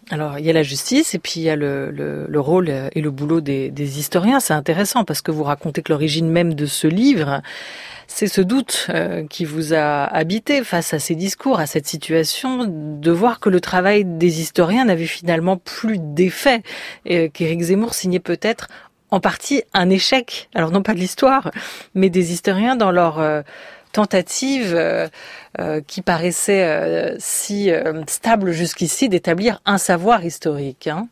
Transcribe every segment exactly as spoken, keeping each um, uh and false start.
Alors, il y a la justice et puis il y a le, le, le rôle et le boulot des, des historiens. C'est intéressant parce que vous racontez que l'origine même de ce livre, c'est ce doute euh, qui vous a habité face à ces discours, à cette situation, de voir que le travail des historiens n'avait finalement plus d'effet, et qu'Éric Zemmour signait peut-être en partie un échec, alors non pas de l'histoire, mais des historiens dans leur euh, tentative euh, euh, qui paraissait euh, si euh, stable jusqu'ici d'établir un savoir historique. Hein.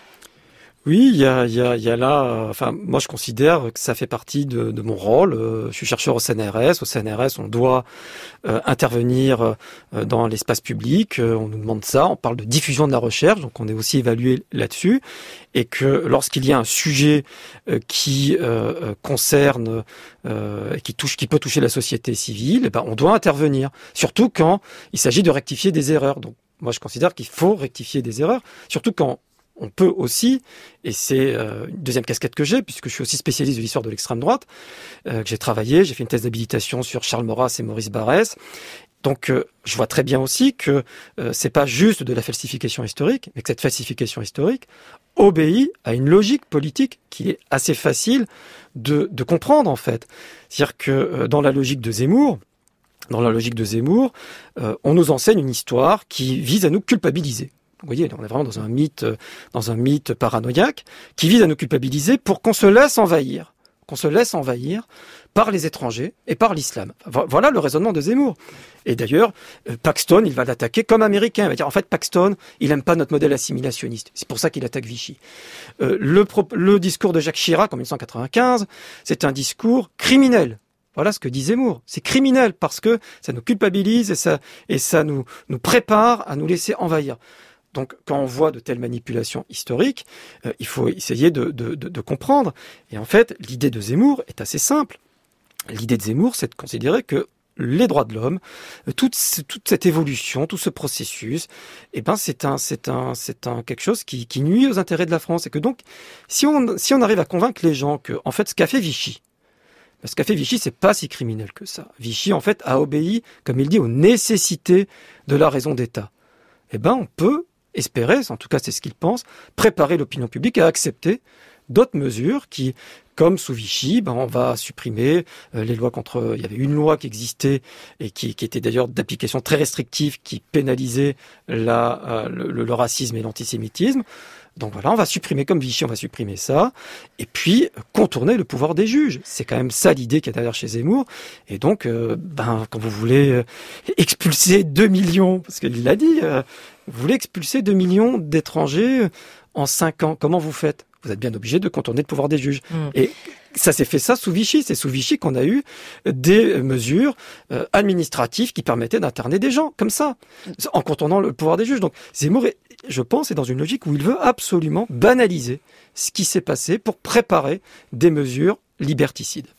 Oui, il y a, il y a, il y a là, euh, enfin, moi je considère que ça fait partie de, de mon rôle. Euh, je suis chercheur au C N R S. Au C N R S, on doit euh, intervenir euh, dans l'espace public. Euh, on nous demande ça. On parle de diffusion de la recherche, donc on est aussi évalué là-dessus. Et que lorsqu'il y a un sujet euh, qui euh, concerne, euh, qui touche, qui peut toucher la société civile, eh ben, on doit intervenir. Surtout quand il s'agit de rectifier des erreurs. Donc, moi je considère qu'il faut rectifier des erreurs, surtout quand on peut aussi, et c'est euh, une deuxième casquette que j'ai, puisque je suis aussi spécialiste de l'histoire de l'extrême droite, euh, que j'ai travaillé, j'ai fait une thèse d'habilitation sur Charles Maurras et Maurice Barrès. Donc, euh, je vois très bien aussi que euh, c'est pas juste de la falsification historique, mais que cette falsification historique obéit à une logique politique qui est assez facile de, de comprendre, en fait. C'est-à-dire que euh, dans la logique de Zemmour, dans la logique de Zemmour, euh, on nous enseigne une histoire qui vise à nous culpabiliser. Vous voyez, on est vraiment dans un mythe, dans un mythe paranoïaque qui vise à nous culpabiliser pour qu'on se laisse envahir, qu'on se laisse envahir par les étrangers et par l'islam. Voilà le raisonnement de Zemmour. Et d'ailleurs, Paxton, il va l'attaquer comme américain. Il va dire, en fait, Paxton, il aime pas notre modèle assimilationniste. C'est pour ça qu'il attaque Vichy. Euh, le, le discours de Jacques Chirac en dix-neuf cent quatre-vingt-quinze, c'est un discours criminel. Voilà ce que dit Zemmour. C'est criminel parce que ça nous culpabilise et ça, et ça nous, nous prépare à nous laisser envahir. Donc, quand on voit de telles manipulations historiques, euh, il faut essayer de, de, de, de comprendre. Et en fait, l'idée de Zemmour est assez simple. L'idée de Zemmour, c'est de considérer que les droits de l'homme, euh, toute, toute cette évolution, tout ce processus, eh ben, c'est un, c'est un, c'est un quelque chose qui, qui nuit aux intérêts de la France. Et que donc, si on, si on arrive à convaincre les gens que, en fait, ce qu'a fait Vichy, ce qu'a fait Vichy, c'est pas si criminel que ça. Vichy, en fait, a obéi, comme il dit, aux nécessités de la raison d'État. Eh ben, on peut espérer, en tout cas c'est ce qu'il pense, préparer l'opinion publique à accepter d'autres mesures qui, comme sous Vichy, ben on va supprimer euh, les lois contre... Il y avait une loi qui existait et qui, qui était d'ailleurs d'application très restrictive, qui pénalisait la, euh, le, le racisme et l'antisémitisme. Donc voilà, on va supprimer, comme Vichy, on va supprimer ça, et puis contourner le pouvoir des juges. C'est quand même ça l'idée qu'il y a derrière chez Zemmour. Et donc, euh, ben, quand vous voulez euh, expulser deux millions, parce qu'il l'a dit, euh, vous voulez expulser deux millions d'étrangers en cinq ans, comment vous faites ? Vous êtes bien obligé de contourner le pouvoir des juges. Mmh. Et ça s'est fait ça sous Vichy. C'est sous Vichy qu'on a eu des mesures euh, administratives qui permettaient d'interner des gens, comme ça, en contournant le pouvoir des juges. Donc Zemmour, est, je pense, est dans une logique où il veut absolument banaliser ce qui s'est passé pour préparer des mesures liberticides.